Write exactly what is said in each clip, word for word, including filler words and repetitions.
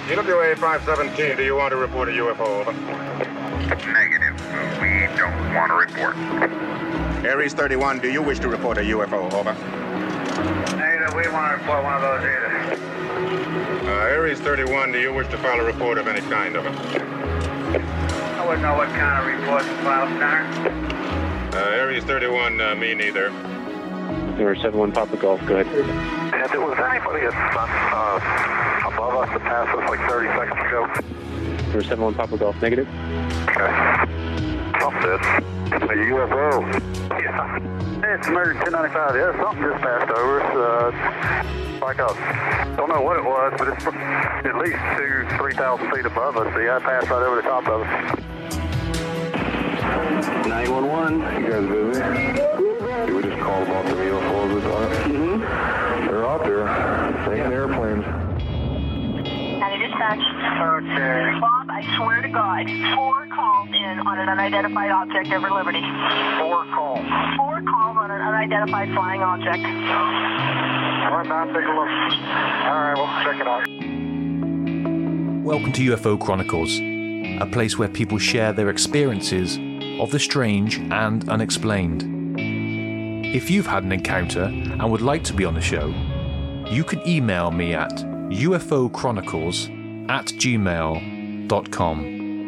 E W A five seventeen, do you want to report a U F O? Over. Negative. We don't want to report. Aries thirty-one, do you wish to report a U F O? Over. Negative. We want to report one of those either. Uh, Aries thirty-one, do you wish to file a report of any kind? Over. I wouldn't know what kind of report to file, Center. Uh, Aries thirty-one, uh, me neither. Zero seven one Papa Golf, go ahead. And there was anybody at uh, above us that passed us like thirty seconds ago? Zero seven one Papa Golf, negative. Okay. Something. A U F O. Yeah. It's American ten ninety-five. Yeah, something just passed over us. Uh, like a, don't know what it was, but it's at least two, three thousand feet above us. Yeah, it passed right over the top of us. nine one one. You guys busy? We just called about the U F Os this time. Mm-hmm. They're out there. Taking airplanes. County Dispatch. Okay. Bob, I swear to God, four calls in on an unidentified object over Liberty. Four calls. Four calls on an unidentified flying object. All right, now take a look. All right, we'll check it out. Welcome to U F O Chronicles, a place where people share their experiences of the strange and unexplained. If you've had an encounter and would like to be on the show, you can email me at ufochronicles at gmail dot com.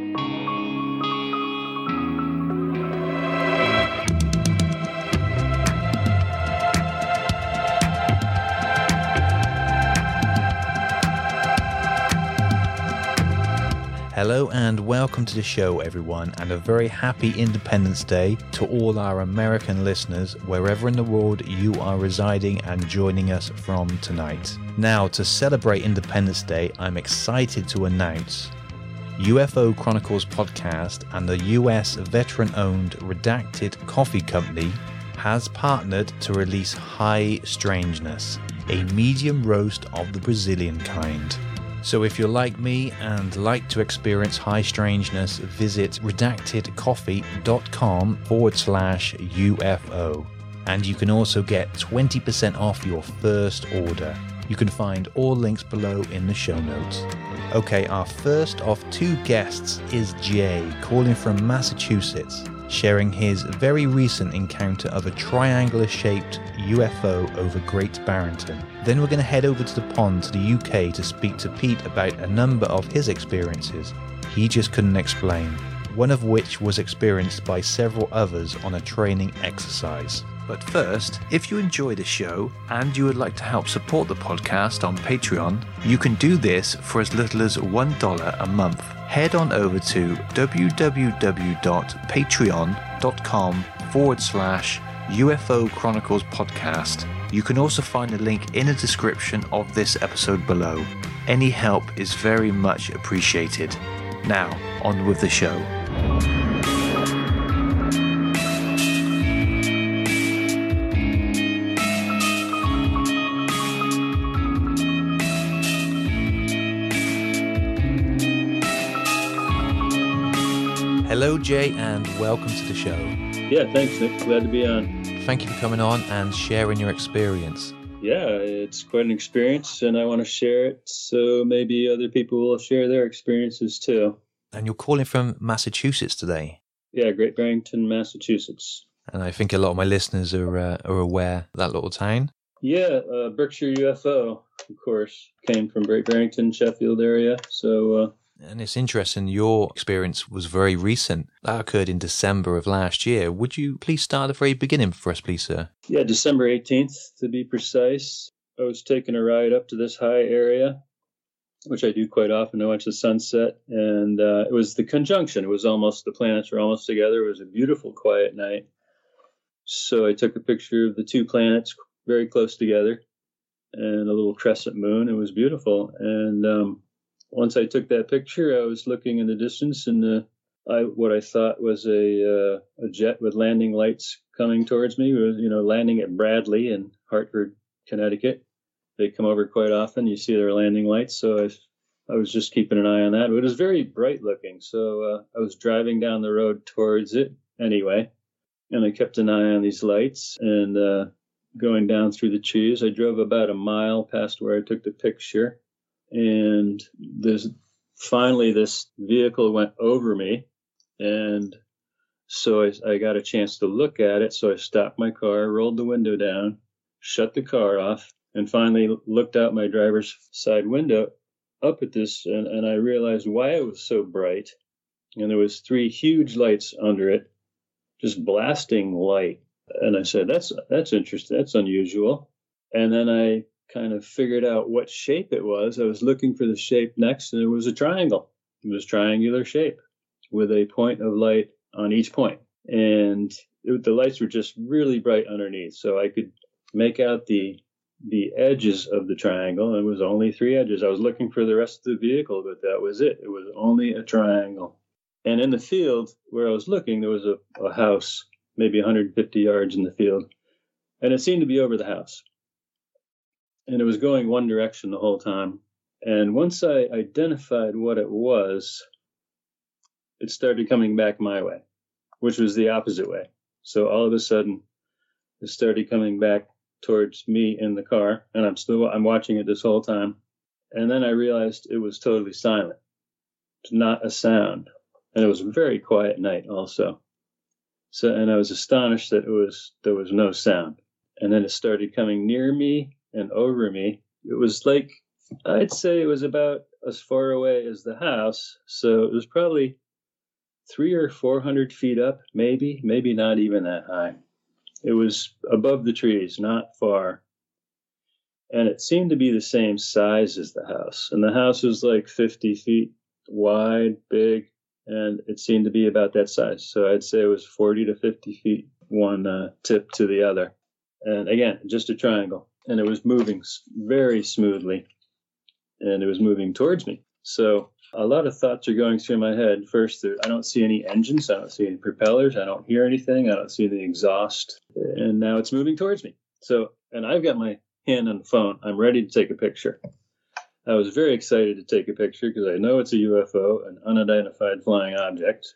Hello and welcome to the show, everyone, and a very happy Independence Day to all our American listeners wherever in the world you are residing and joining us from tonight. Now, to celebrate Independence Day, I'm excited to announce U F O Chronicles podcast and the U S veteran-owned Redacted Coffee Company has partnered to release High Strangeness, a medium roast of the Brazilian kind. So if you're like me and like to experience high strangeness, visit redactedcoffee.com forward slash UFO. And you can also get twenty percent off your first order. You can find all links below in the show notes. Okay, our first of two guests is Jay, calling from Massachusetts, sharing his very recent encounter of a triangular-shaped U F O over Great Barrington. Then we're going to head over to the pond to the U K to speak to Pete about a number of his experiences he just couldn't explain, one of which was experienced by several others on a training exercise. But first, if you enjoy the show and you would like to help support the podcast on Patreon, you can do this for as little as one dollar a month. Head on over to www.patreon.com forward slash UFO Chronicles podcast. You can also find a link in the description of this episode below. Any help is very much appreciated. Now, on with the show. Hello, Jay, and welcome to the show. Yeah, thanks, Nick. Glad to be on. Thank you for coming on and sharing your experience. Yeah, it's quite an experience, and I want to share it so maybe other people will share their experiences too. And you're calling from Massachusetts today? Yeah, Great Barrington, Massachusetts. And I think a lot of my listeners are uh, are aware of that little town. Yeah, uh, Berkshire U F O, of course, came from Great Barrington, Sheffield area, so... Uh, And it's interesting, your experience was very recent. That occurred in December of last year. Would you please start at the very beginning for us, please, sir? Yeah, December eighteenth, to be precise. I was taking a ride up to this high area, which I do quite often. I watch the sunset, and uh, it was the conjunction. It was almost, the planets were almost together. It was a beautiful, quiet night. So I took a picture of the two planets very close together and a little crescent moon. It was beautiful. And... um Once I took that picture, I was looking in the distance, and uh, I, what I thought was a uh, a jet with landing lights coming towards me. Was, you know, landing at Bradley in Hartford, Connecticut. They come over quite often. You see their landing lights. So I, I was just keeping an eye on that. But it was very bright looking. So uh, I was driving down the road towards it anyway, and I kept an eye on these lights and uh, going down through the trees. I drove about a mile past where I took the picture. And this finally this vehicle went over me, and so I, I got a chance to look at it. So I stopped my car, rolled the window down, shut the car off, and finally looked out my driver's side window up at this, and, and I realized why it was so bright. And there was three huge lights under it, just blasting light. And I said, that's that's interesting. That's unusual. And then I kind of figured out what shape it was. I was looking for the shape next, and it was a triangle. It was triangular shape with a point of light on each point. And it, the lights were just really bright underneath. So I could make out the the edges of the triangle. And it was only three edges. I was looking for the rest of the vehicle, but that was it. It was only a triangle. And in the field where I was looking, there was a, a house, maybe one hundred fifty yards in the field. And it seemed to be over the house. And it was going one direction the whole time. And once I identified what it was, it started coming back my way, which was the opposite way. So all of a sudden, it started coming back towards me in the car. And I'm still, I'm watching it this whole time. And then I realized it was totally silent. Not a sound. And it was a very quiet night also. So, and I was astonished that it was, there was no sound. And then it started coming near me and over me. It was like, I'd say it was about as far away as the house. So it was probably three or four hundred feet up, maybe, maybe not even that high. It was above the trees, not far. And it seemed to be the same size as the house. And the house was like fifty feet wide, big, and it seemed to be about that size. So I'd say it was forty to fifty feet, one uh, tip to the other. And again, just a triangle. And it was moving very smoothly. And it was moving towards me. So a lot of thoughts are going through my head. First, there, I don't see any engines. I don't see any propellers. I don't hear anything. I don't see the exhaust. And now it's moving towards me. So, and I've got my hand on the phone. I'm ready to take a picture. I was very excited to take a picture because I know it's a U F O, an unidentified flying object.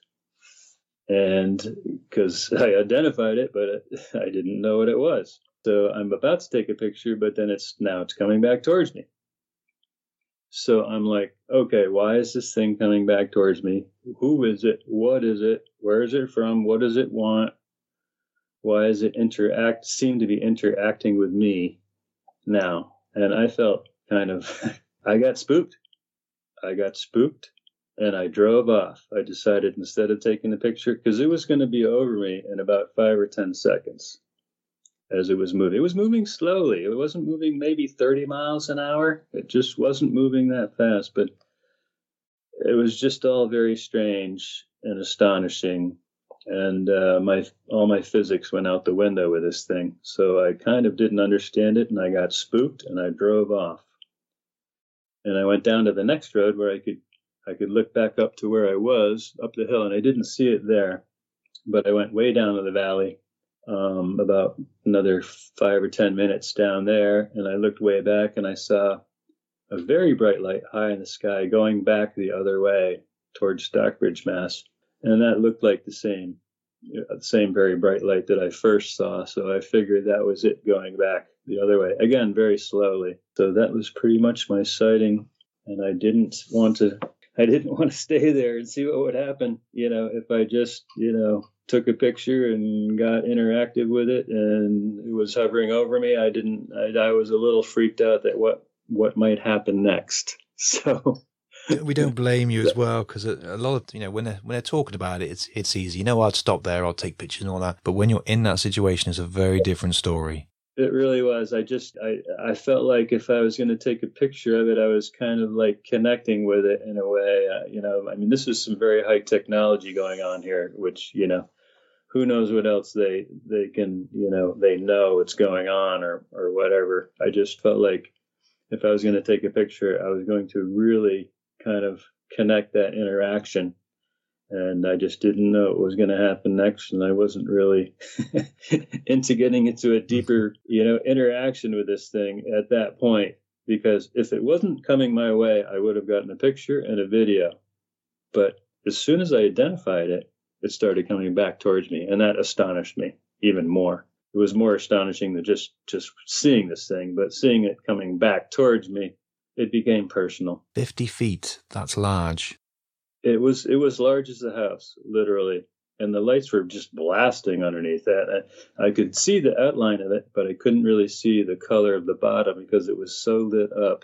And because I identified it, but I didn't know what it was. So I'm about to take a picture, but then it's now it's coming back towards me. So I'm like, okay, why is this thing coming back towards me? Who is it? What is it? Where is it from? What does it want? Why is it interact? Seem to be interacting with me now? And I felt kind of, I got spooked. I got spooked, and I drove off. I decided instead of taking the picture, because it was going to be over me in about five or ten seconds. As it was moving. It was moving slowly. It wasn't moving maybe thirty miles an hour. It just wasn't moving that fast, but it was just all very strange and astonishing. And uh, my all my physics went out the window with this thing. So I kind of didn't understand it, and I got spooked, and I drove off. And I went down to the next road where I could I could look back up to where I was, up the hill, and I didn't see it there. But I went way down to the valley. Um, about another five or ten minutes down there, and I looked way back, and I saw a very bright light high in the sky going back the other way towards Stockbridge, Mass. And that looked like the same, the same very bright light that I first saw. So I figured that was it going back the other way, again, very slowly. So that was pretty much my sighting, and I didn't want to. I didn't want to stay there and see what would happen, you know, if I just, you know, took a picture and got interactive with it and it was hovering over me. I didn't, I, I was a little freaked out that what, what might happen next. So we don't blame you as well, because a, a lot of, you know, when they're, when they're talking about it, it's, it's easy. You know, I'd stop there, I'll take pictures and all that. But when you're in that situation, it's a very different story. It really was. I just, I, I felt like if I was going to take a picture of it, I was kind of like connecting with it in a way. Uh, you know, I mean, this is some very high technology going on here, which, you know, who knows what else they, they can, you know, they know what's going on or, or whatever. I just felt like if I was going to take a picture, I was going to really kind of connect that interaction. And I just didn't know what was going to happen next. And I wasn't really into getting into a deeper, you know, interaction with this thing at that point, because if it wasn't coming my way, I would have gotten a picture and a video. But as soon as I identified it, it started coming back towards me. And that astonished me even more. It was more astonishing than just, just seeing this thing, but seeing it coming back towards me, it became personal. fifty feet, that's large. It was it was large as a house, literally. And the lights were just blasting underneath that. I, I could see the outline of it, but I couldn't really see the color of the bottom because it was so lit up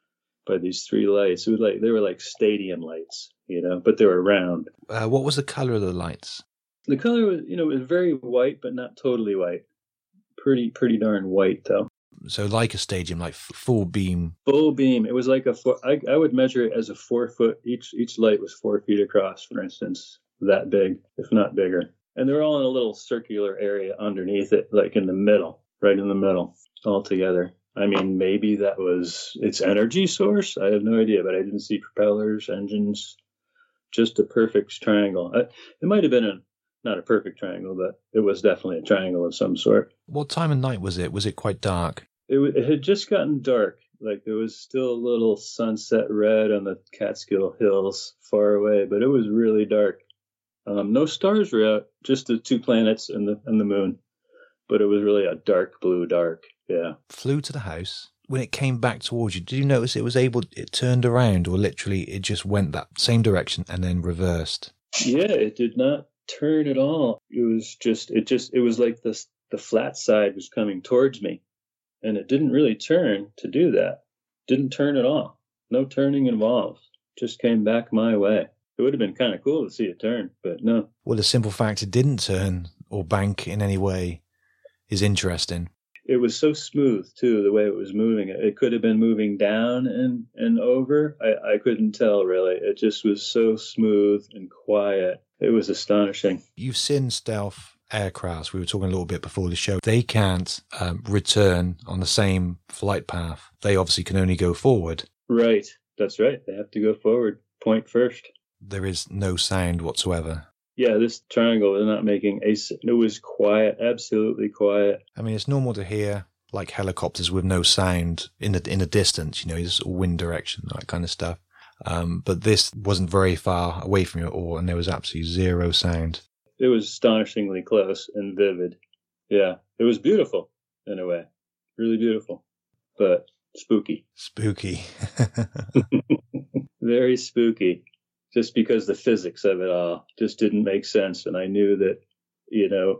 by these three lights. It was like they were like stadium lights, you know, but they were round. Uh, what was the color of the lights? The color was, you know, it was very white, but not totally white. Pretty, pretty darn white, though. So like a stadium, like f- full beam. Full beam. It was like a four. I, I would measure it as a four foot. Each each light was four feet across, for instance. That big, if not bigger. And they're all in a little circular area underneath it, like in the middle, right in the middle, all together. I mean, maybe that was its energy source. I have no idea, but I didn't see propellers, engines, just a perfect triangle. I, it might have been a, not a perfect triangle, but it was definitely a triangle of some sort. What time of night was it? Was it quite dark? It, w- it had just gotten dark. Like there was still a little sunset red on the Catskill Hills far away, but it was really dark. Um, no stars were out, just the two planets and the and the moon. But it was really a dark blue dark, yeah. Flew to the house. When it came back towards you, did you notice it was able, it turned around, or literally it just went that same direction and then reversed? Yeah, it did not turn at all. It was just, it just, it was like this, the flat side was coming towards me. And it didn't really turn to do that. Didn't turn at all. No turning involved. Just came back my way. It would have been kind of cool to see it turn, but no. Well, the simple fact it didn't turn or bank in any way is interesting. It was so smooth, too, the way it was moving. It could have been moving down and, and over. I, I couldn't tell, really. It just was so smooth and quiet. It was astonishing. You've seen stealth aircrafts. We were talking a little bit before the show. They can't um, return on the same flight path. They obviously can only go forward. Right. That's right. They have to go forward, point first. There is no sound whatsoever. Yeah, this triangle was not making a... It was quiet, absolutely quiet. I mean, it's normal to hear like helicopters with no sound in the in the distance, you know, just wind direction, that kind of stuff. Um, but this wasn't very far away from you at all, and there was absolutely zero sound. It was astonishingly close and vivid. Yeah, it was beautiful in a way. Really beautiful, but spooky. Spooky. Very spooky. Just because the physics of it all just didn't make sense. And I knew that, you know,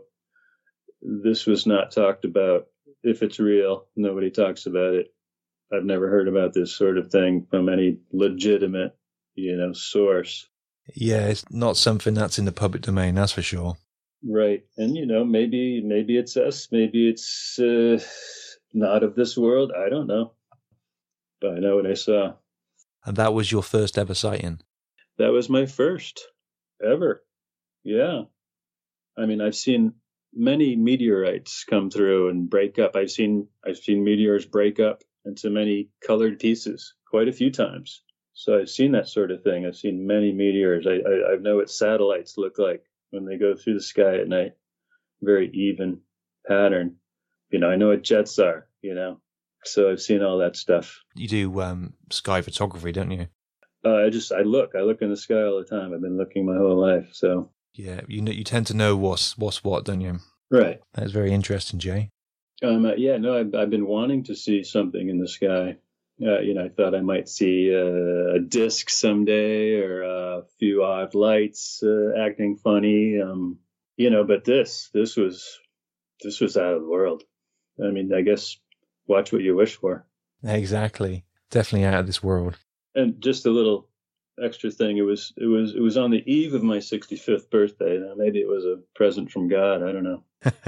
this was not talked about. If it's real, nobody talks about it. I've never heard about this sort of thing from any legitimate, you know, source. Yeah, it's not something that's in the public domain, that's for sure. Right. And, you know, maybe maybe it's us. Maybe it's uh, not of this world. I don't know. But I know what I saw. And that was your first ever sighting? That was my first ever. Yeah. I mean, I've seen many meteorites come through and break up. I've seen I've seen meteors break up into many colored pieces quite a few times. So I've seen that sort of thing. I've seen many meteors. I, I, I know what satellites look like when they go through the sky at night. Very even pattern. You know, I know what jets are, you know. So I've seen all that stuff. You do um, sky photography, don't you? Uh, I just, I look, I look in the sky all the time. I've been looking my whole life, so. Yeah, you know, you tend to know what's what's what, don't you? Right. That's very interesting, Jay. Um, uh, yeah, no, I've, I've been wanting to see something in the sky. Uh, you know, I thought I might see uh, a disc someday or a few odd lights uh, acting funny. Um, you know, but this, this was, this was out of the world. I mean, I guess watch what you wish for. Exactly. Definitely out of this world. And just a little extra thing. It was, it was, it was on the eve of my sixty-fifth birthday. Now, maybe it was a present from God. I don't know.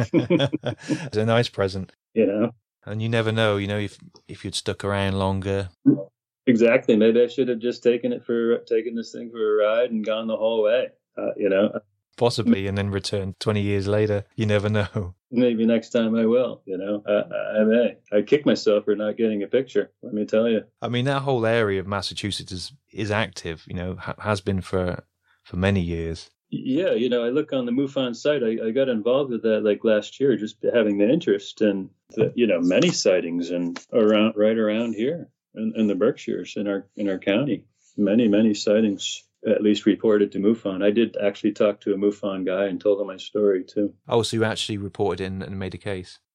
It's a nice present. You know? And you never know, you know, if if you'd stuck around longer. Exactly. Maybe I should have just taken it for, taken this thing for a ride and gone the whole way. Uh, you know? Possibly, and then returned twenty years later. You never know. Maybe next time I will, you know. I, I may. I kick myself for not getting a picture, let me tell you. I mean, that whole area of Massachusetts is, is active, you know, ha- has been for for many years. Yeah, you know, I look on the MUFON site. I, I got involved with that like last year, just having the interest and, the, you know, many sightings and around right around here in, in the Berkshires in our in our county. Many, many sightings. At least reported to MUFON. I did actually talk to a MUFON guy and told him my story too. Oh, so you actually reported in and made a case?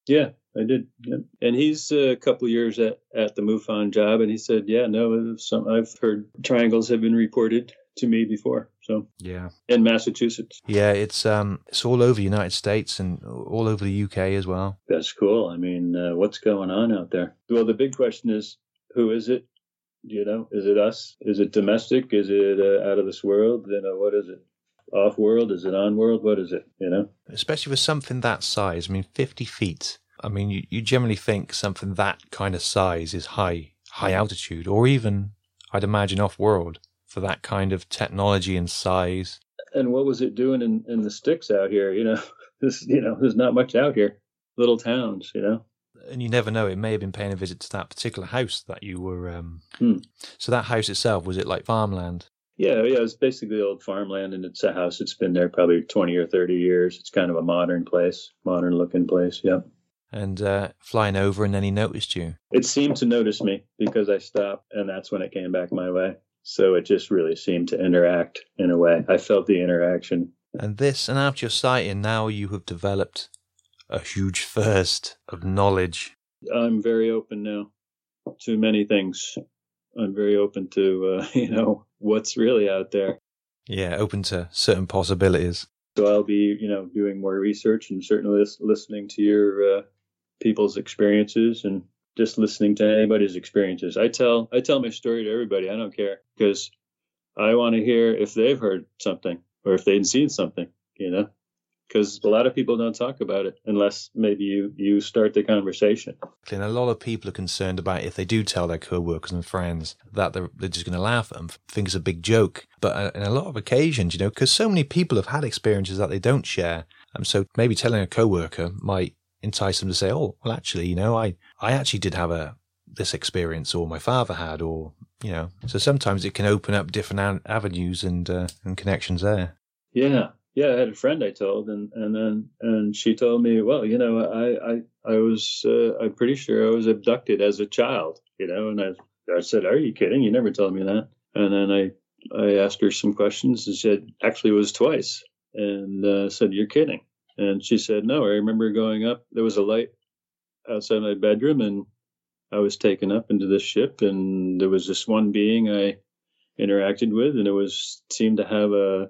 Yeah, I did. Yeah. And he's a couple years at, at the MUFON job, and he said, yeah, no, some, I've heard triangles have been reported to me before. So yeah, in Massachusetts. Yeah, it's um, it's all over the United States and all over the U K as well. That's cool. I mean, uh, what's going on out there? Well, the big question is, who is it? You know, is it us? Is it domestic? Is it uh, out of this world? You know, what is it? Off world? Is it on world? What is it? You know, especially with something that size. I mean, fifty feet. I mean, you, you generally think something that kind of size is high, high altitude, or even, I'd imagine, off world for that kind of technology and size. And what was it doing in, in the sticks out here? You know, this, you know, there's not much out here. Little towns, you know. And you never know, it may have been paying a visit to that particular house that you were... Um... Hmm. So that house itself, was it like farmland? Yeah, yeah, it's basically old farmland, and it's a house. It's been there probably twenty or thirty years. It's kind of a modern place, modern-looking place, yeah. And uh, flying over, and then he noticed you. It seemed to notice me because I stopped, and that's when it came back my way. So it just really seemed to interact in a way. I felt the interaction. And this, and after your sighting, now you have developed a huge thirst of knowledge. I'm very open now to many things. I'm very open to, uh, you know, what's really out there. Yeah, open to certain possibilities. So I'll be, you know, doing more research and certainly lis- listening to your uh, people's experiences and just listening to anybody's experiences. I tell I tell my story to everybody. I don't care because I want to hear if they've heard something or if they've seen something, you know, because a lot of people don't talk about it unless maybe you, you start the conversation. And a lot of people are concerned about if they do tell their co-workers and friends that they're, they're just going to laugh at them, think it's a big joke. But in a lot of occasions, you know, because so many people have had experiences that they don't share. And so maybe telling a co-worker might entice them to say, oh, well, actually, you know, I, I actually did have a this experience, or my father had, or, you know. So sometimes it can open up different avenues and uh, and connections there. Yeah. Yeah, I had a friend I told, and, and then and she told me, well, you know, I I, I was uh, I'm pretty sure I was abducted as a child, you know, and I I said, are you kidding? You never told me that. And then I I asked her some questions and said, actually, it was twice, and uh, said, you're kidding. And she said, no, I remember going up. There was a light outside my bedroom, and I was taken up into this ship, and there was this one being I interacted with, and it was seemed to have a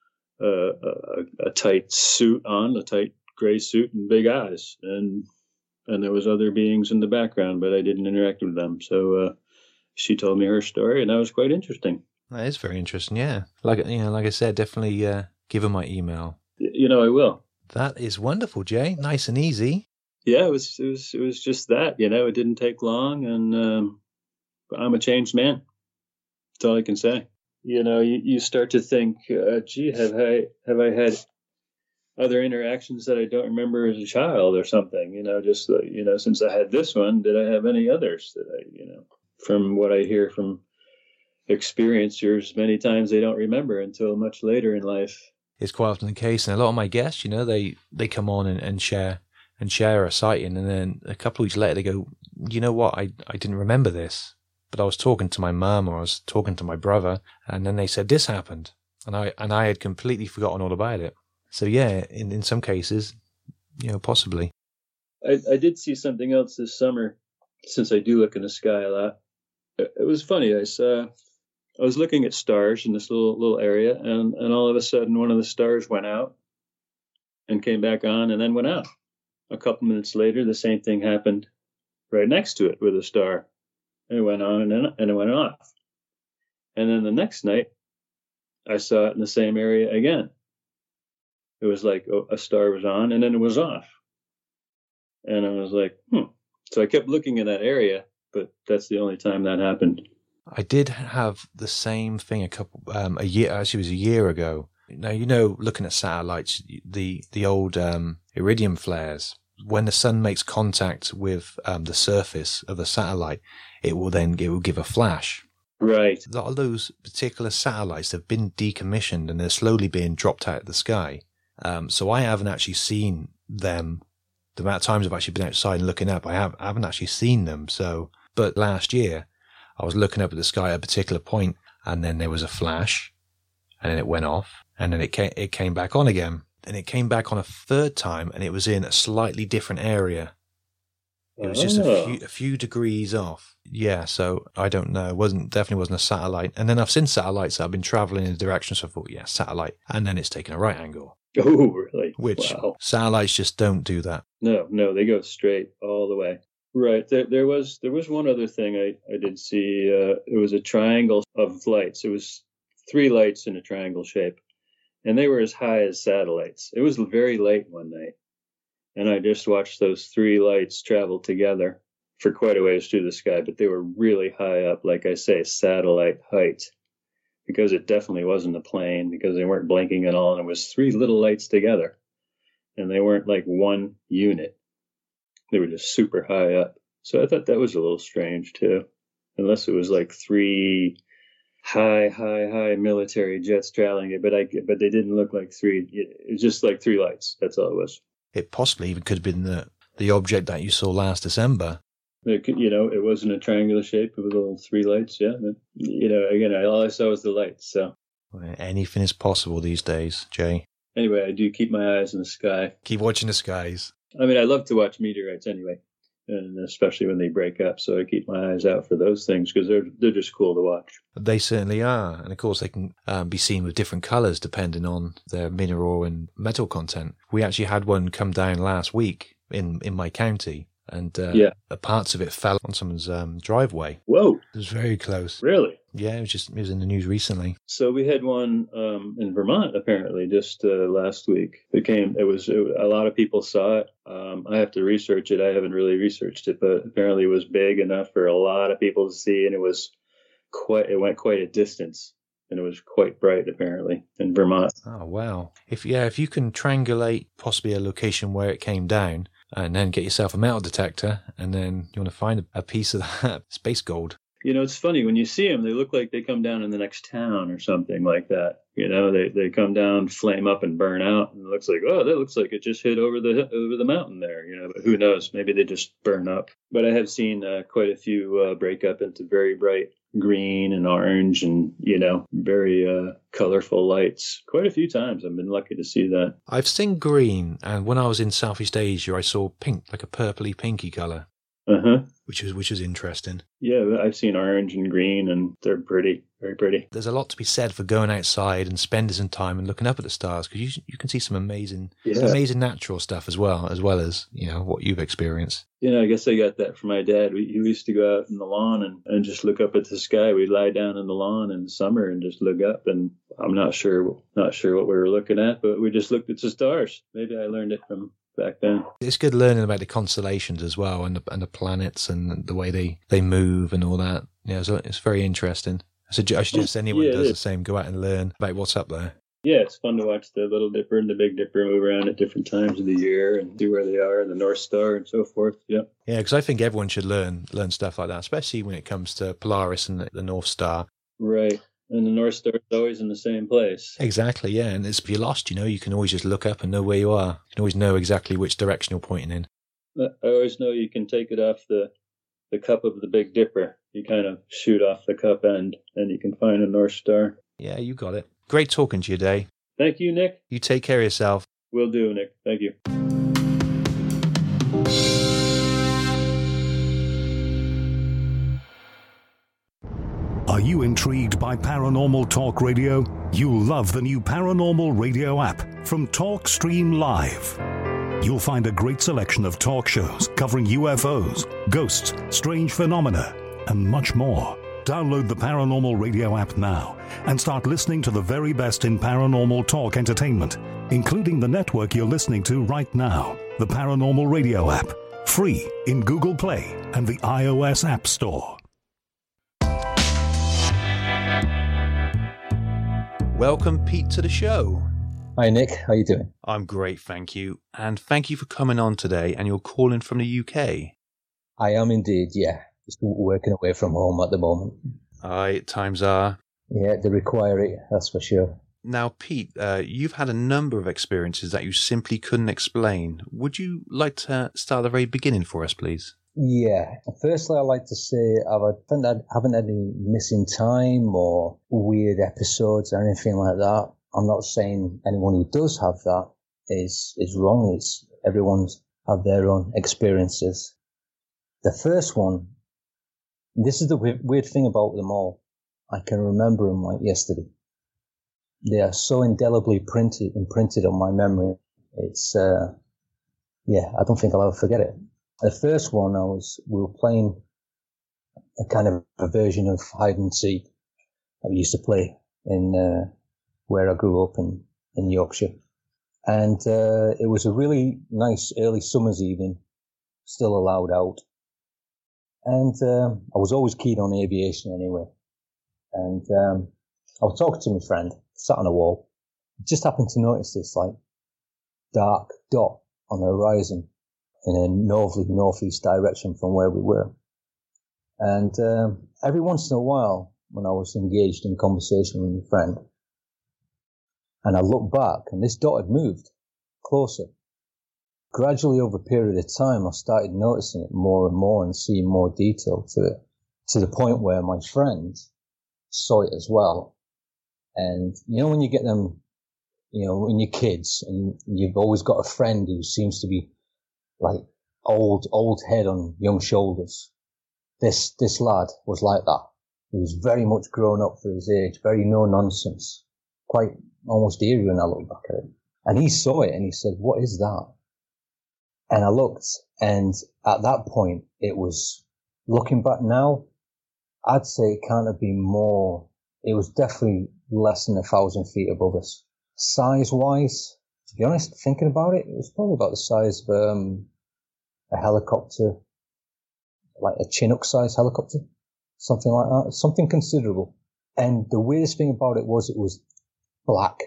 Uh, a, a tight suit on, a tight gray suit and big eyes. And and there was other beings in the background, but I didn't interact with them. So uh, she told me her story, and that was quite interesting. That is very interesting, yeah. Like you know, like I said, definitely uh, give her my email. You know, I will. That is wonderful, Jay. Nice and easy. Yeah, it was. It was. It was just that. You know, it didn't take long, and um, I'm a changed man. That's all I can say. You know, you, you start to think, uh, gee, have I have I had other interactions that I don't remember as a child or something? You know, just uh, you know, since I had this one, did I have any others that I, you know, from what I hear from experiencers, many times they don't remember until much later in life. It's quite often the case, and a lot of my guests, you know, they they come on and, and share and share a sighting, and then a couple of weeks later they go, you know what, I I didn't remember this. But I was talking to my mum, or I was talking to my brother, and then they said this happened, and I and I had completely forgotten all about it. So yeah, in, in some cases, you know, possibly. I, I did see something else this summer, since I do look in the sky a lot. It, it was funny. I saw, I was looking at stars in this little little area, and, and all of a sudden one of the stars went out and came back on, and then went out. A couple minutes later, the same thing happened right next to it with a star. And it went on and it went off. And then the next night, I saw it in the same area again. It was like a star was on and then it was off. And I was like, hmm. So I kept looking in that area, but that's the only time that happened. I did have the same thing a couple, um, a year, actually it was a year ago. Now, you know, looking at satellites, the, the old um, iridium flares, when the sun makes contact with um, the surface of a satellite, it will then it will give a flash. Right. A lot of those particular satellites have been decommissioned and they're slowly being dropped out of the sky. Um, so I haven't actually seen them. The amount of times I've actually been outside and looking up, I, have, I haven't actually seen them. So, but last year, I was looking up at the sky at a particular point, and then there was a flash, and then it went off, and then it came, it came back on again. And it came back on a third time, and it was in a slightly different area It was just a Oh. few a few degrees off. Yeah, so I don't know. It wasn't definitely wasn't a satellite. And then I've seen satellites that have been traveling in a direction, so I thought, yeah, satellite. And then it's taken a right angle. Oh, really? Which Wow. satellites just don't do that. No, no, they go straight all the way. Right. There, there was there was one other thing I, I did see. Uh, it was a triangle of lights. It was three lights in a triangle shape, and they were as high as satellites. It was very late one night, and I just watched those three lights travel together for quite a ways through the sky, but they were really high up, like I say, satellite height, because it definitely wasn't a plane, because they weren't blinking at all, and it was three little lights together, and they weren't like one unit. They were just super high up. So I thought that was a little strange too, unless it was like three high, high, high military jets traveling it, but I but they didn't look like three. It was just like three lights. That's all it was. It possibly even could have been the the object that you saw last December. It could, you know, it wasn't a triangular shape. It was little three lights. Yeah, but, you know, again, I, all I saw was the lights. So Anything is possible these days, Jay. anyway, I do keep my eyes in the sky. Keep watching the skies. I mean, I love to watch meteorites anyway, and especially when they break up. So I keep my eyes out for those things because they're they're just cool to watch. They certainly are. And of course, they can um, be seen with different colours depending on their mineral and metal content. We actually had one come down last week in, in my county, and uh, Yeah. parts of it fell on someone's um, driveway. Whoa, It was very close. really? Yeah, it was just it was in the news recently. So we had one um, in Vermont apparently just uh, last week. It came. It was it, a lot of people saw it. Um, I have to research it. I haven't really researched it, but apparently it was big enough for a lot of people to see, and it was quite. It went quite a distance, and it was quite bright apparently in Vermont. Oh wow! If yeah, if you can triangulate possibly a location where it came down, and then get yourself a metal detector, and then you want to find a piece of that space gold. You know, it's funny when you see them; they look like they come down in the next town or something like that. You know, they they come down, flame up, and burn out, and it looks like, oh, that looks like it just hit over the over the mountain there. You know, but who knows? Maybe they just burn up. But I have seen uh, quite a few uh, break up into very bright green and orange, and you know, very uh, colorful lights. Quite a few times, I've been lucky to see that. I've seen green, and when I was in Southeast Asia, I saw pink, like a purpley pinky color, Uh huh. which is which is interesting. Yeah, I've seen orange and green, and they're pretty, very pretty. There's a lot to be said for going outside and spending some time and looking up at the stars, because you you can see some amazing, Yeah. amazing natural stuff as well, as well as you know what you've experienced. You know, I guess I got that from my dad. We, he used to go out in the lawn and, and just look up at the sky. We'd lie down in the lawn in the summer and just look up. And I'm not sure, not sure what we were looking at, but we just looked at the stars. Maybe I learned it from back then. It's good learning about the constellations as well, and the, and the planets and the way they, they move and all that. Yeah, so it's very interesting. I suggest, I suggest anyone Yeah, it does is. the same, go out and learn about what's up there. Yeah, it's fun to watch the Little Dipper and the Big Dipper move around at different times of the year and see where they are, and the North Star and so forth. Yeah. Yeah, because I think everyone should learn learn stuff like that, especially when it comes to Polaris and the, the North Star. Right. And the North Star is always in the same place. Exactly, yeah. And it's, if you're lost, you know, you can always just look up and know where you are. You can always know exactly which direction you're pointing in. I always know you can take it off the the cup of the Big Dipper. You kind of shoot off the cup end, and you can find a North Star. Yeah, you got it. Great talking to you, Day. Thank you, Nick. You take care of yourself. Will do, Nick. Thank you. Are you intrigued by Paranormal Talk Radio? You'll love the new Paranormal Radio app from TalkStream Live. You'll find a great selection of talk shows covering U F Os, ghosts, strange phenomena, and much more. Download the Paranormal Radio app now and start listening to the very best in paranormal talk entertainment, including the network you're listening to right now, the Paranormal Radio app, free in Google Play and the iOS App Store. Welcome, Pete, to the show. Hi, Nick. How you doing? I'm great, thank you. And thank you for coming on today, and you're calling from the U K. I am indeed, yeah. Just working away from home at the moment. Aye, times are. Yeah, they require it, that's for sure. Now, Pete, uh, you've had a number of experiences that you simply couldn't explain. Would you like to start at the very beginning for us, please? Yeah. Firstly, I'd like to say I haven't had, haven't had any missing time or weird episodes or anything like that. I'm not saying anyone who does have that is is wrong. It's everyone's have their own experiences. The first one, this is the weird, weird thing about them all. I can remember them like yesterday. They are so indelibly printed, imprinted on my memory. It's, uh, yeah, I don't think I'll ever forget it. The first one, I was, we were playing a kind of a version of hide and seek that we used to play in, uh, where I grew up in, in Yorkshire. And, uh, it was a really nice early summer's evening, still allowed out. And, um, I was always keen on aviation anyway. And, um, I was talking to my friend, sat on a wall, just happened to notice this, like, dark dot on the horizon in a northerly northeast direction from where we were. And um, every once in a while, when I was engaged in conversation with my friend, and I looked back, and this dot had moved closer. Gradually, over a period of time, I started noticing it more and more and seeing more detail to it, to the point where my friend saw it as well. And you know when you get them, you know, when you're kids and you've always got a friend who seems to be like old, old head on young shoulders. This, this lad was like that. He was very much grown up for his age, very no nonsense, quite almost eerie when I look back at it. And he saw it and he said, "What is that?" And I looked, and at that point it was, looking back now, I'd say it can't have been more, it was definitely less than a thousand feet above us. Size-wise, to be honest, thinking about it, it was probably about the size of um, a helicopter, like a Chinook-sized helicopter, something like that, something considerable. And the weirdest thing about it was it was black.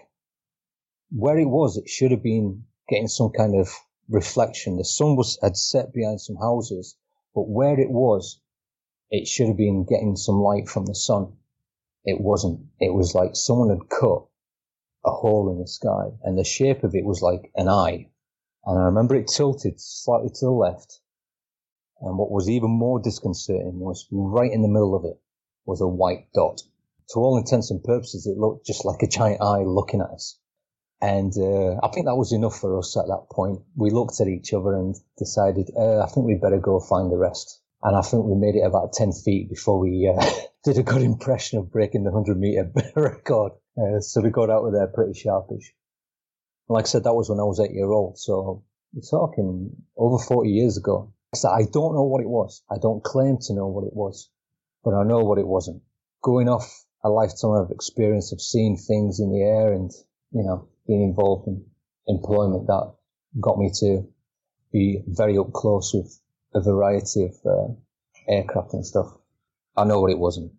Where it was, it should have been getting some kind of reflection. The sun was had set behind some houses, but where it was, it should have been getting some light from the sun. It wasn't. It was like someone had cut a hole in the sky, and the shape of it was like an eye. And I remember it tilted slightly to the left. And what was even more disconcerting was right in the middle of it was a white dot. To all intents and purposes, it looked just like a giant eye looking at us. And uh, I think that was enough for us at that point. We looked at each other and decided, uh, I think we'd better go find the rest. And I think we made it about ten feet before we uh, did a good impression of breaking the one hundred meter record. Uh, so we got out of there pretty sharpish. Like I said, that was when I was eight years old. So we're talking over forty years ago. So I don't know what it was. I don't claim to know what it was, but I know what it wasn't. Going off a lifetime of experience of seeing things in the air and, you know, being involved in employment, that got me to be very up close with a variety of uh, aircraft and stuff. I know what it wasn't,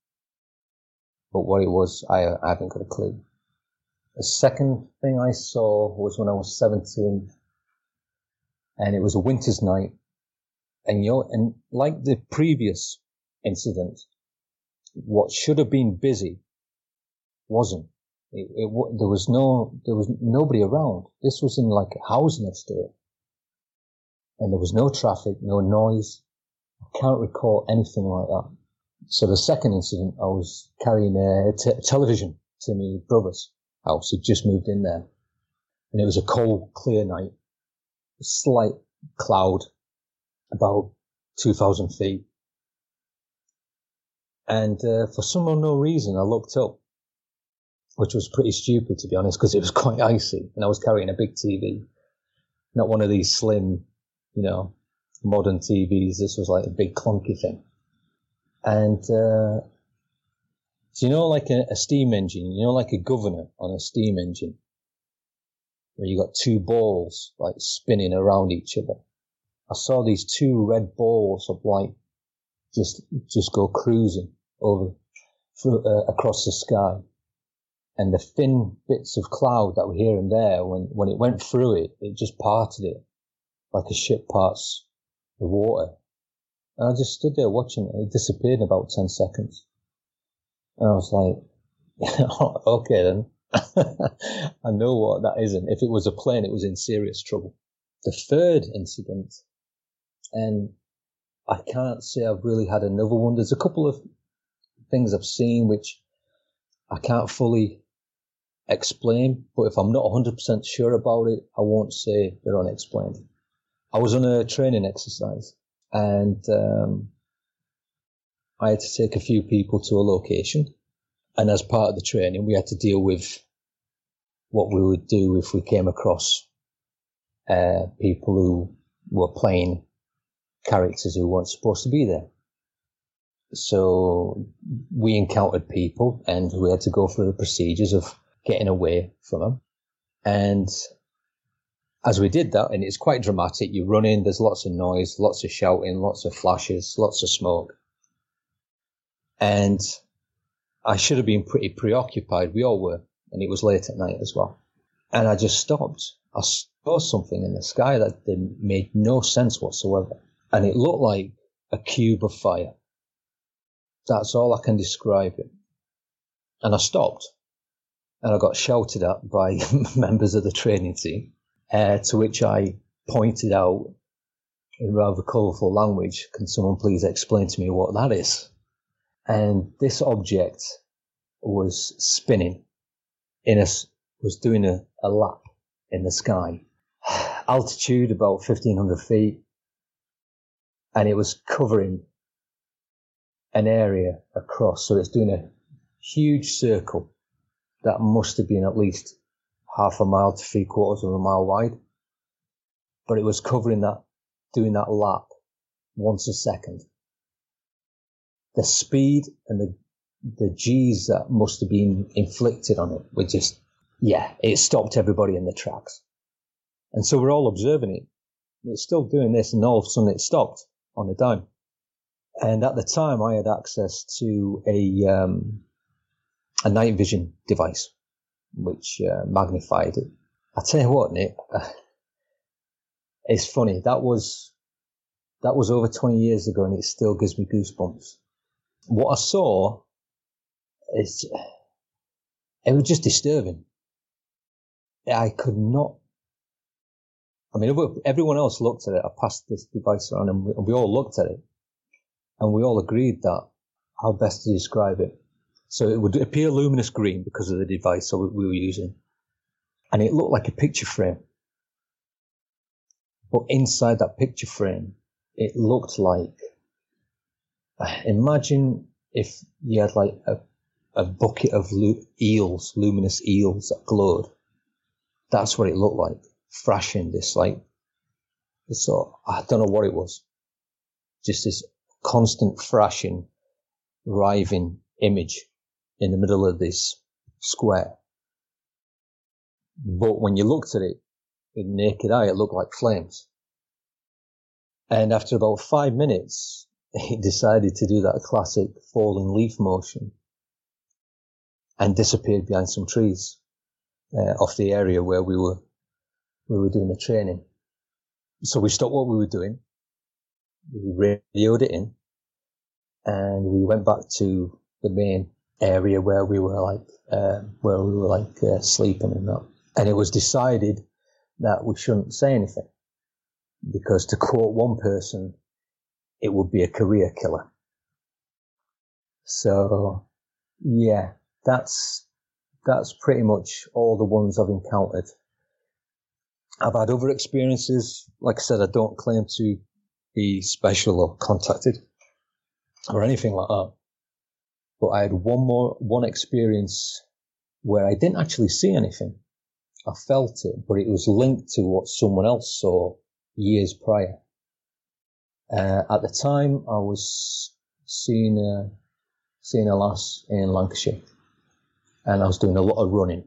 but what it was, I, I haven't got a clue. The second thing I saw was when I was seventeen, and it was a winter's night, and you know, and like the previous incident, what should have been busy wasn't. It, it, there was no, there was nobody around. This was in like a housing estate. And there was no traffic, no noise. I can't recall anything like that. So the second incident, I was carrying a t- television to my brother's house. He'd just moved in there. And it was a cold, clear night. A slight cloud, about two thousand feet. And uh, for some unknown reason, I looked up, which was pretty stupid, to be honest, because it was quite icy. And I was carrying a big T V. Not one of these slim, you know, modern T Vs. This was like a big clunky thing. And, uh, do you know, like a, a steam engine, you know, like a governor on a steam engine, where you got two balls like spinning around each other. I saw these two red balls of light just, just go cruising over, through, uh, across the sky. And the thin bits of cloud that were here and there, when, when it went through it, it just parted it like a ship parts the water. And I just stood there watching it. It disappeared in about ten seconds. And I was like, okay then. I know what that isn't. If it was a plane, it was in serious trouble. The third incident, and I can't say I've really had another one. There's a couple of things I've seen which I can't fully explain, but if I'm not one hundred percent sure about it, I won't say they're unexplained. I was on a training exercise, And um, I had to take a few people to a location. And as part of the training, we had to deal with what we would do if we came across uh, people who were playing characters who weren't supposed to be there. So we encountered people and we had to go through the procedures of getting away from them. And as we did that, and it's quite dramatic, you run in, there's lots of noise, lots of shouting, lots of flashes, lots of smoke. And I should have been pretty preoccupied. We all were. And it was late at night as well. And I just stopped. I saw something in the sky that made no sense whatsoever. And it looked like a cube of fire. That's all I can describe it. And I stopped. And I got shouted at by members of the training team, uh, to which I pointed out in rather colourful language, can someone please explain to me what that is? And this object was spinning in a, was doing a, a lap in the sky. Altitude about fifteen hundred feet. And it was covering an area across. So it's doing a huge circle that must have been at least half a mile to three quarters of a mile wide. But it was covering that, doing that lap once a second. The speed and the the G's that must have been inflicted on it were just, yeah, it stopped everybody in the tracks. And so we're all observing it. It's still doing this, and all of a sudden it stopped on a dime. And at the time, I had access to a um, a night vision device, which uh, magnified it. I tell you what, Nick, uh, it's funny. That was that was over twenty years ago, and it still gives me goosebumps. What I saw is, it was just disturbing. I could not. I mean, everyone else looked at it. I passed this device around, and we, we all looked at it, and we all agreed that how best to describe it. So it would appear luminous green because of the device that we were using, and it looked like a picture frame. But inside that picture frame, it looked like, imagine if you had like a, a bucket of lu- eels, luminous eels that glowed. That's what it looked like, flashing this like, this sort of, I don't know what it was, just this constant flashing, writhing image in the middle of this square. But when you looked at it with the naked eye, it looked like flames. And after about five minutes, it decided to do that classic falling leaf motion and disappeared behind some trees uh, off the area where we were we were doing the training. So we stopped what we were doing, we radioed it in, and we went back to the main area where we were like uh, where we were like uh, sleeping and that. And it was decided that we shouldn't say anything, because to quote one person, it would be a career killer. So, yeah, that's that's pretty much all the ones I've encountered. I've had other experiences. Like I said, I don't claim to be special or contacted or anything like that. But I had one more, one experience where I didn't actually see anything. I felt it, but it was linked to what someone else saw years prior. Uh, at the time, I was seeing a, seeing a lass in Lancashire, and I was doing a lot of running.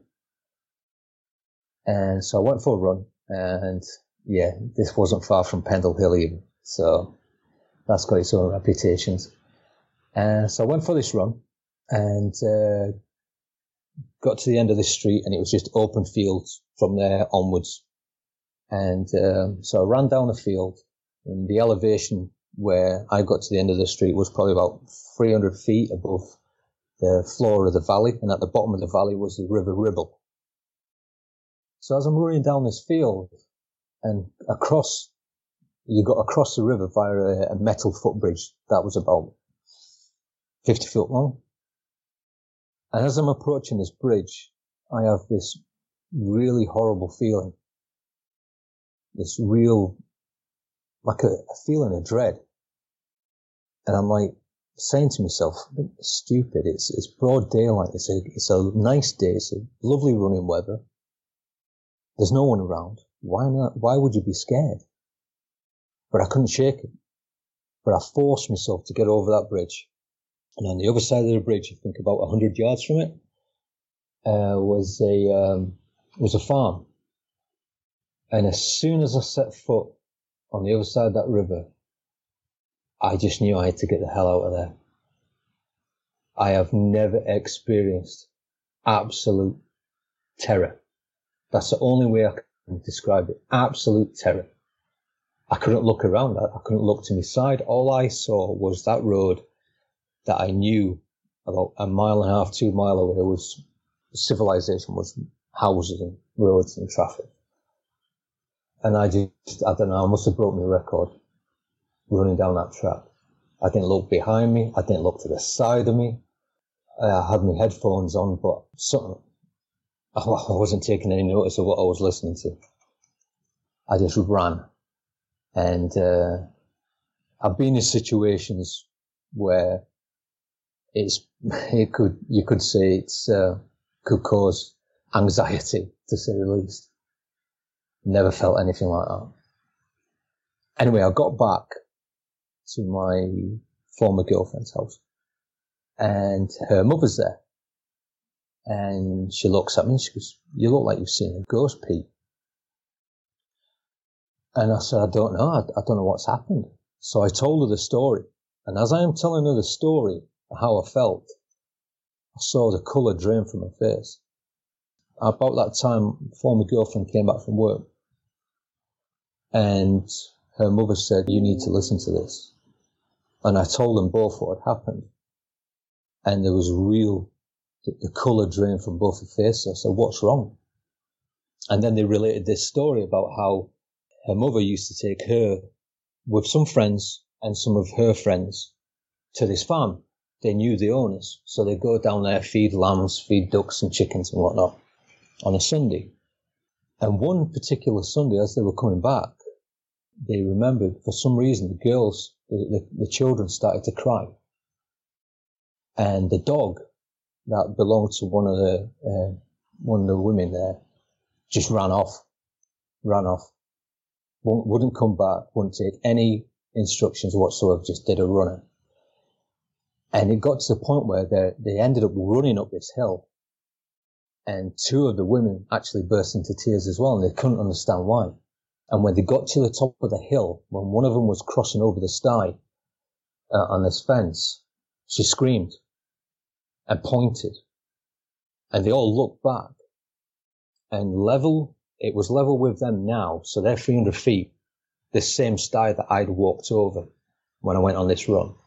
And so I went for a run, and yeah, this wasn't far from Pendle Hill even, so that's got its own reputations. And so I went for this run, and uh, got to the end of the street, and it was just open fields from there onwards. And um, so I ran down the field, and the elevation where I got to the end of the street was probably about three hundred feet above the floor of the valley, and at the bottom of the valley was the River Ribble. So as I'm running down this field, and across, you got across the river via a, a metal footbridge that was about fifty foot long. And as I'm approaching this bridge, I have this really horrible feeling. This real, like a, a feeling of dread. And I'm like saying to myself, stupid, it's it's broad daylight, it's a, it's a nice day, it's a lovely running weather. There's no one around. Why not? Why would you be scared? But I couldn't shake it. But I forced myself to get over that bridge. And on the other side of the bridge, I think about a hundred yards from it, uh, was a, um, was a farm. And as soon as I set foot on the other side of that river, I just knew I had to get the hell out of there. I have never experienced absolute terror. That's the only way I can describe it. Absolute terror. I couldn't look around. I couldn't look to my side. All I saw was that road that I knew about a mile and a half, two mile away was civilization, was houses and roads and traffic. And I just, I don't know, I must have broken the record running down that track. I didn't look behind me. I didn't look to the side of me. I had my headphones on, but something, I wasn't taking any notice of what I was listening to. I just ran. And uh, I've been in situations where it's, it could, you could say it's, uh, could cause anxiety, to say the least. Never felt anything like that. Anyway, I got back to my former girlfriend's house, and her mother's there. And she looks at me and she goes, "You look like you've seen a ghost, Pete." And I said, "I don't know. I, I don't know what's happened." So I told her the story. And as I am telling her the story, how I felt, I saw the colour drain from her face. About that time, former girlfriend came back from work. And her mother said, "You need to listen to this." And I told them both what had happened. And there was real, the, the colour drained from both her faces. I said, "What's wrong?" And then they related this story about how her mother used to take her with some friends and some of her friends to this farm. They knew the owners. So they'd go down there, feed lambs, feed ducks and chickens and whatnot on a Sunday. And one particular Sunday, as they were coming back, they remembered, for some reason, the girls, the, the, the children started to cry. And the dog that belonged to one of the, uh, one of the women there just ran off, ran off, wouldn't, wouldn't come back, wouldn't take any instructions whatsoever, just did a runner. And it got to the point where they, they ended up running up this hill. And two of the women actually burst into tears as well, and they couldn't understand why. And when they got to the top of the hill, when one of them was crossing over the sty uh, on this fence, she screamed and pointed. And they all looked back. And level, it was level with them now, so they're three hundred feet, this same sty that I'd walked over when I went on this run.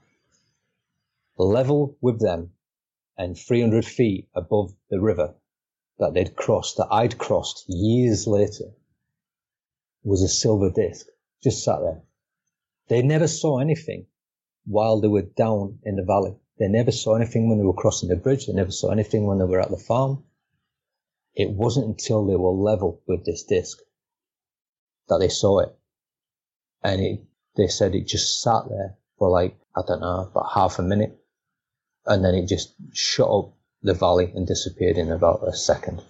Level with them and three hundred feet above the river that they'd crossed, that I'd crossed years later, was a silver disc, just sat there. They never saw anything while they were down in the valley. They never saw anything when they were crossing the bridge. They never saw anything when they were at the farm. It wasn't until they were level with this disc that they saw it. And it, they said it just sat there for like, I don't know, about half a minute. And then it just shot up the valley and disappeared in about a second.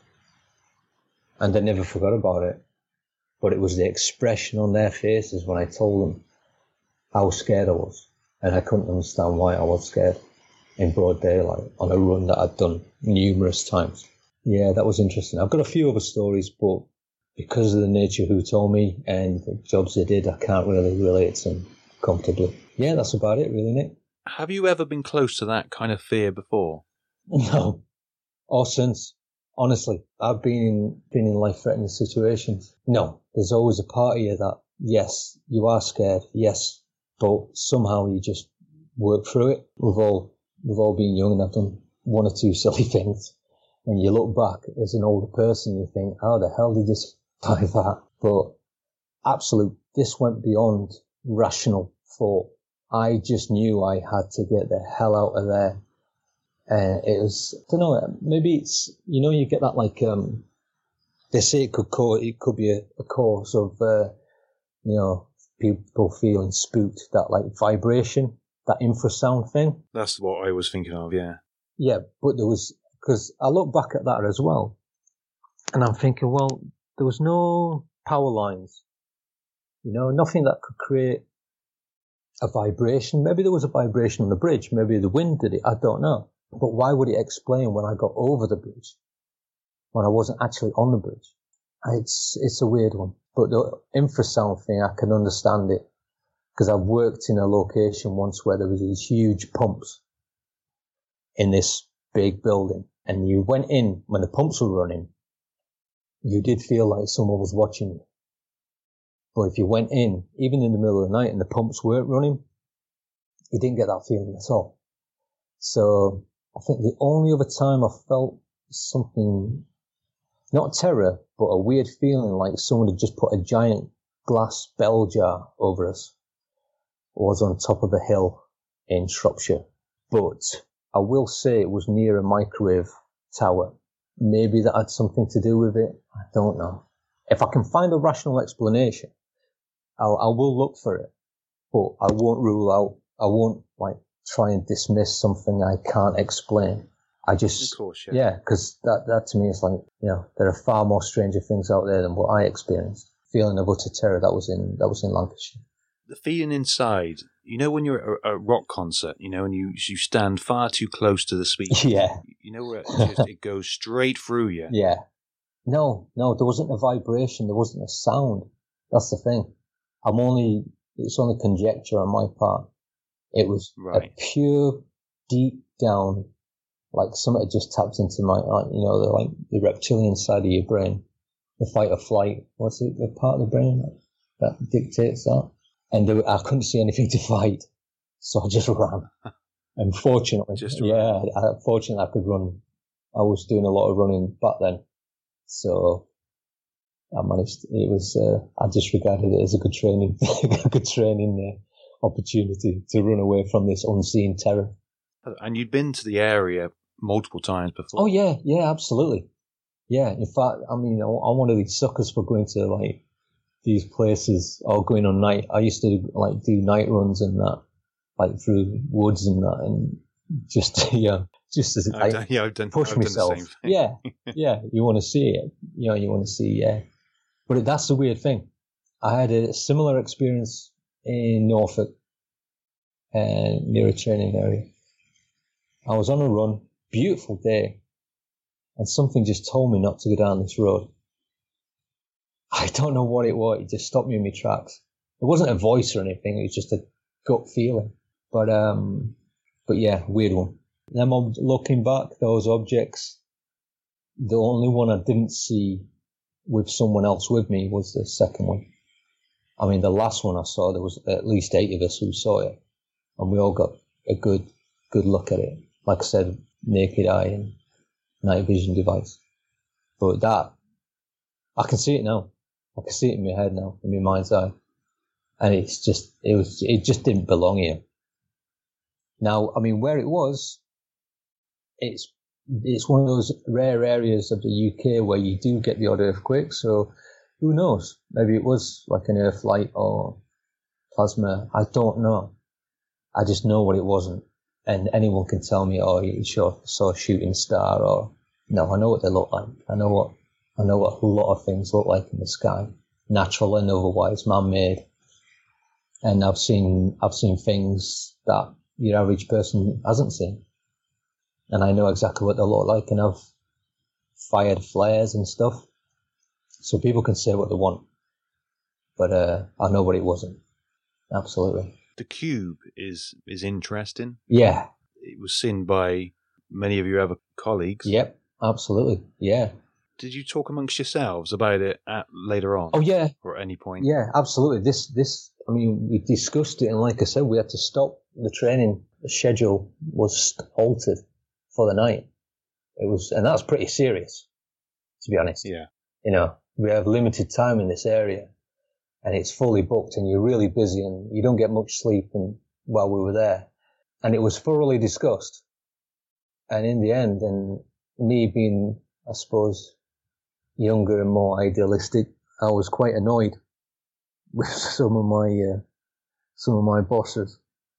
And they never forgot about it. But it was the expression on their faces when I told them how scared I was. And I couldn't understand why I was scared in broad daylight on a run that I'd done numerous times. Yeah, that was interesting. I've got a few other stories, but because of the nature who told me and the jobs they did, I can't really relate to them comfortably. Yeah, that's about it really, Nick. Have you ever been close to that kind of fear before? No. Or since. Honestly, I've been in, been in life-threatening situations. No, there's always a part of you that, yes, you are scared, yes, but somehow you just work through it. We've all, we've all been young and I've done one or two silly things. And you look back as an older person, you think, how the hell did you survive that? But absolute, this went beyond rational thought. I just knew I had to get the hell out of there. And it was, I don't know, maybe it's, you know, you get that like, um, they say it could cause, it could be a, a cause of, uh, you know, people feeling spooked, that like vibration, that infrasound thing. That's what I was thinking of, yeah. Yeah, but there was, because I look back at that as well, and I'm thinking, well, there was no power lines, you know, nothing that could create a vibration. Maybe there was a vibration on the bridge, maybe the wind did it, I don't know. But why would it explain when I got over the bridge, when I wasn't actually on the bridge? It's it's a weird one. But the infrasound thing, I can understand it, because I've worked in a location once where there was these huge pumps in this big building, and you went in when the pumps were running, you did feel like someone was watching you. But if you went in, even in the middle of the night, and the pumps weren't running, you didn't get that feeling at all. So I think the only other time I felt something, not terror, but a weird feeling like someone had just put a giant glass bell jar over us, was on top of a hill in Shropshire. But I will say it was near a microwave tower. Maybe that had something to do with it. I don't know. If I can find a rational explanation, I'll, I will look for it. But I won't rule out, I won't like try and dismiss something I can't explain. I just, of course, yeah, because yeah, that, that to me is like, you know, there are far more stranger things out there than what I experienced. Feeling of utter terror, that was in, that was in Lancashire. The feeling inside, you know, when you're at a rock concert, you know, and you you stand far too close to the speaker. Yeah. You know where it, just, it goes straight through you. Yeah. No, no, there wasn't a vibration. There wasn't a sound. That's the thing. I'm only, it's only conjecture on my part. It was right. a pure, deep down, like something just tapped into my, you know, the, like the reptilian side of your brain, the fight or flight. What's it? The part of the brain that dictates that. And there, I couldn't see anything to fight, so I just ran. And fortunately, just yeah, I, fortunately I could run. I was doing a lot of running back then, so I managed. It was uh, I just regarded it as a good training, a good training uh, opportunity to run away from this unseen terror. And you'd been to the area multiple times before. Oh yeah, yeah, absolutely. Yeah, in fact, I mean, I'm one of these suckers for going to like these places or going on night. I used to like do night runs and that, like through woods and that, and just yeah, just as I've done, yeah, I've done, push I've myself. Done the same thing. Yeah, yeah, you want to see it. You know, you want to see. Yeah, but that's the weird thing. I had a similar experience in Norfolk, and near a training area. I was on a run, beautiful day, and something just told me not to go down this road. I don't know what it was. It just stopped me in my tracks. It wasn't a voice or anything. It was just a gut feeling. But, um, but yeah, weird one. Then I'm looking back, those objects, the only one I didn't see with someone else with me was the second one. I mean, the last one I saw, there was at least eight of us who saw it, and we all got a good, good look at it. Like I said, naked eye and night vision device. But that, I can see it now. I can see it in my head now, in my mind's eye. And it's just, it was, it just didn't belong here. Now, I mean, where it was, it's, it's one of those rare areas of the U K where you do get the odd earthquake. So who knows? Maybe it was like an earth light or plasma. I don't know. I just know what it wasn't. And anyone can tell me, oh, you sure saw a shooting star, or no, I know what they look like. I know what, I know what a lot of things look like in the sky, natural and otherwise, man-made. And I've seen, I've seen things that your average person hasn't seen. And I know exactly what they look like, and I've fired flares and stuff. So people can say what they want. But uh, I know what it wasn't. Absolutely. The cube is is interesting. Yeah. It was seen by many of your other colleagues. Yep, absolutely. Yeah. Did you talk amongst yourselves about it at, later on? Oh, yeah. Or at any point? Yeah, absolutely. This, this, I mean, we discussed it, and like I said, we had to stop. The training the schedule was halted for the night. It was, and that's pretty serious, to be honest. Yeah. You know, we have limited time in this area, and it's fully booked, and you're really busy, and you don't get much sleep and while we were there. And it was thoroughly discussed. And in the end, and me being, I suppose, younger and more idealistic, I was quite annoyed with some of my uh, some of my bosses.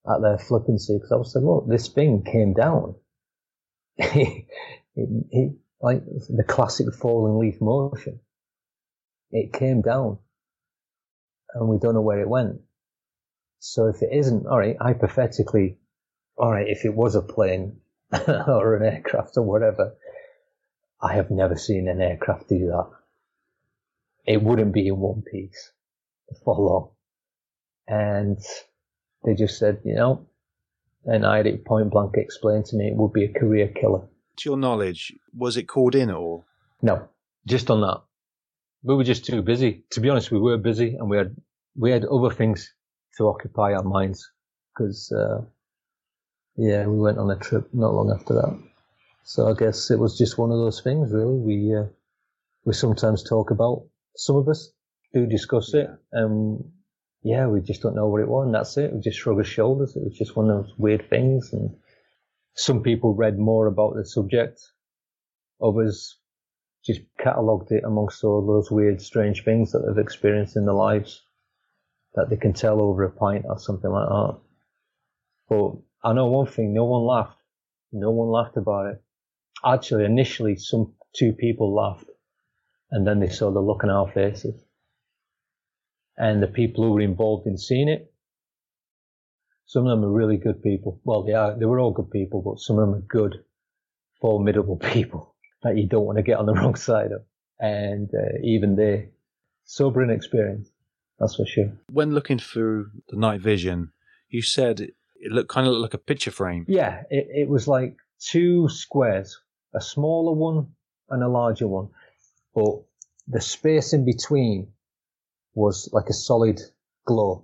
at their flippancy, because I was like, look, this thing came down. it, it, like the classic falling leaf motion. It came down, and we don't know where it went. So if it isn't, all right, hypothetically, all right, if it was a plane or an aircraft or whatever, I have never seen an aircraft do that. It wouldn't be in one piece for long. And they just said, you know, and I had it point blank explained to me, it would be a career killer. To your knowledge, was it called in at all? No, just on that. We were just too busy. To be honest, we were busy, and we had we had other things to occupy our minds. Because, uh, yeah, we went on a trip not long after that. So I guess it was just one of those things, really. We uh, we sometimes talk about. Some of us do discuss it, and yeah, we just don't know what it was, and that's it. We just shrug our shoulders. It was just one of those weird things, and some people read more about the subject. Others just catalogued it amongst all those weird, strange things that they've experienced in their lives that they can tell over a pint or something like that. But I know one thing, no one laughed. No one laughed about it. Actually, initially, some two people laughed, and then they saw the look on our faces. And the people who were involved in seeing it, some of them are really good people. Well, they are, they were all good people, but some of them are good, formidable people that you don't want to get on the wrong side of. And uh, even they, sobering experience, that's for sure. When looking through the night vision, you said it looked kind of like a picture frame. Yeah, it, it was like two squares, a smaller one and a larger one. But the space in between was like a solid glow.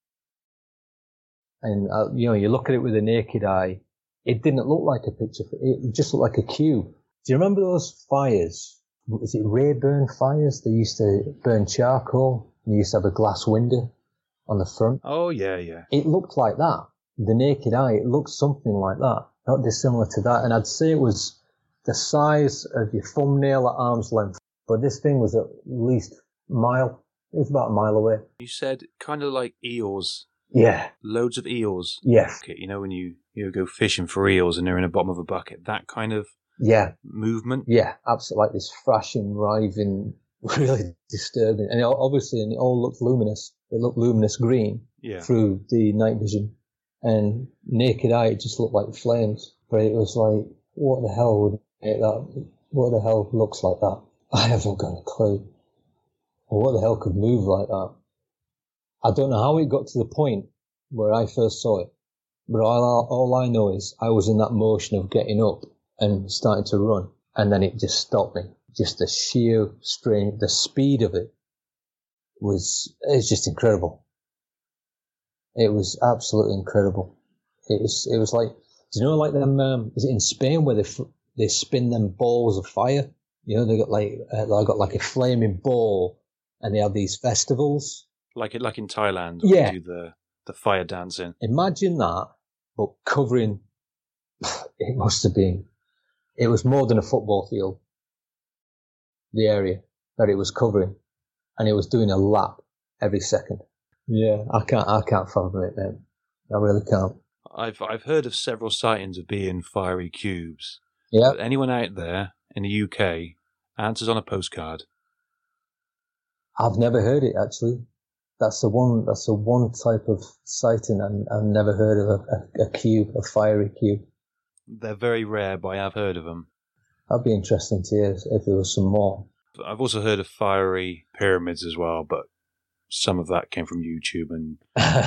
And, uh, you know, you look at it with a naked eye, it didn't look like a picture. It just looked like a cube. Do you remember those fires? Is it Rayburn fires? They used to burn charcoal, and you used to have a glass window on the front. Oh, yeah, yeah. It looked like that. The naked eye, it looked something like that. Not dissimilar to that. And I'd say it was the size of your thumbnail at arm's length. But this thing was at least a mile. It was about a mile away. You said kind of like eels. Yeah. Loads of eels. Yes. Okay, you know when you, you go fishing for eels and they're in the bottom of a bucket, that kind of yeah movement? Yeah, absolutely. Like this thrashing, writhing, really disturbing. And it, obviously, and it all looked luminous. It looked luminous green yeah. through the night vision. And naked eye, it just looked like flames. But it was like, what the hell would make that? What the hell looks like that? I haven't got a clue. Or what the hell could move like that? I don't know how it got to the point where I first saw it, but all, all I know is I was in that motion of getting up and starting to run, and then it just stopped me. Just the sheer strain, the speed of it was, it's just incredible. It was absolutely incredible. It was, it was like, do you know like them, um, is it in Spain where they, they spin them balls of fire? You know, they got like, uh, they got like a flaming ball, and they have these festivals. Like it, like in Thailand, yeah. They do the the fire dancing. Imagine that, but covering. It must have been. It was more than a football field. The area that it was covering, and it was doing a lap every second. Yeah, I can't. I can't fathom it, man. I really can't. I've I've heard of several sightings of being fiery cubes. Yeah. But anyone out there in the U K, answers on a postcard. I've never heard it actually. That's the one. That's the one type of sighting I, I've never heard of a, a, a cube, a fiery cube. They're very rare, but I have heard of them. That'd be interesting to hear if there was some more. I've also heard of fiery pyramids as well, but some of that came from YouTube and.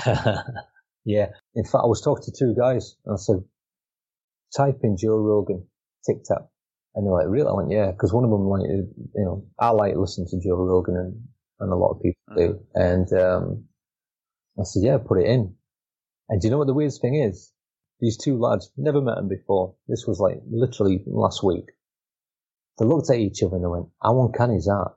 Yeah, in fact, I was talking to two guys, and I said, "Type in Joe Rogan TikTok," and they're like, "Really?" I went, "Yeah," because one of them like, you know, I like listening to Joe Rogan and. And a lot of people do. And um, I said, yeah, put it in. And do you know what the weirdest thing is? These two lads, never met them before. This was like literally last week. They looked at each other and they went, how uncanny is that?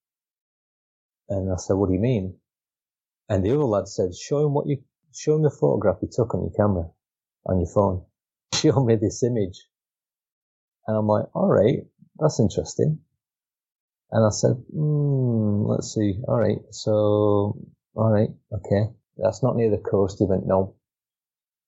And I said, what do you mean? And the other lad said, show him what you, show him the photograph you took on your camera, on your phone. Show me this image. And I'm like, all right, that's interesting. And I said, hmm, let's see. All right. So, all right. Okay. That's not near the coast. He went, no.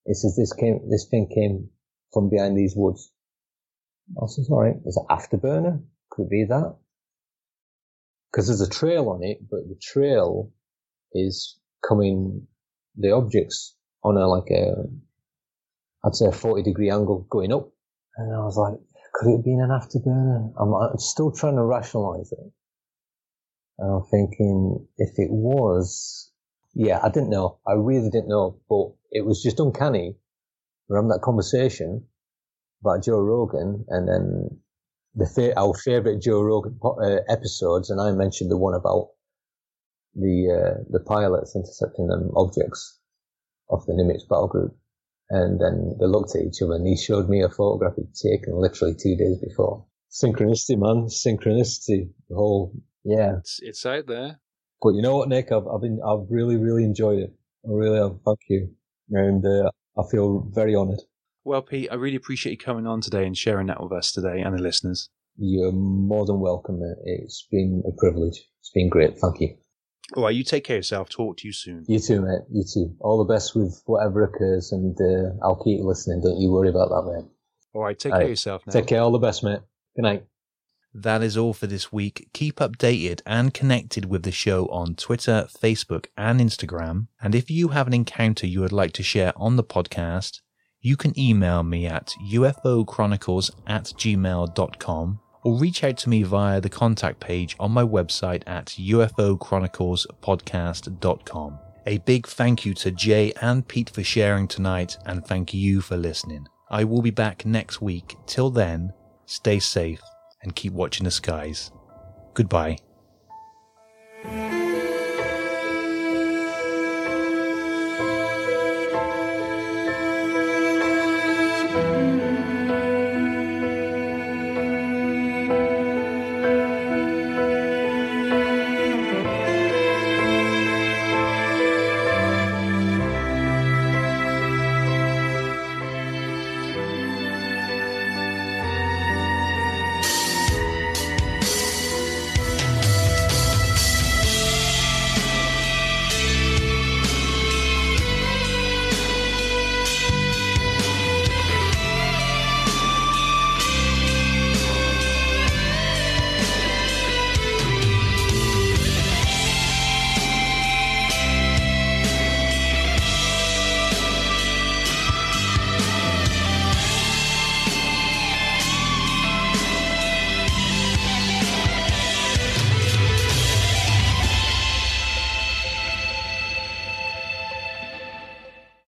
It says this came, this thing came from behind these woods. I says, all right, is it afterburner? Could it be that? Because there's a trail on it, but the trail is coming, the objects on a, like a, I'd say a forty degree angle going up. And I was like, could it have been an afterburner? I'm, I'm still trying to rationalize it. And I'm thinking, if it was, yeah, I didn't know. I really didn't know, but it was just uncanny. We're having that conversation about Joe Rogan, and then the fa- our favourite Joe Rogan uh, episodes, and I mentioned the one about the uh, the pilots intercepting them objects of the Nimitz battle group, and then they looked at each other, and he showed me a photograph he'd taken literally two days before. Synchronicity, man, synchronicity. The whole, yeah, it's it's out there. But you know what, Nick? I've I've been I've really really enjoyed it. I really have. Thank you, and uh, I feel very honoured. Well, Pete, I really appreciate you coming on today and sharing that with us today and the listeners. You're more than welcome, mate. It's been a privilege. It's been great. Thank you. All right, you take care of yourself. Talk to you soon. You too, mate. You too. All the best with whatever occurs, and uh, I'll keep listening. Don't you worry about that, mate. All right, take all care right. of yourself now. Take care. All the best, mate. Good night. That is all for this week. Keep updated and connected with the show on Twitter, Facebook, and Instagram. And if you have an encounter you would like to share on the podcast, you can email me at ufochronicles at gmail dot com or reach out to me via the contact page on my website at u f o chronicles podcast dot com. A big thank you to Jay and Pete for sharing tonight, and thank you for listening. I will be back next week. Till then, stay safe and keep watching the skies. Goodbye.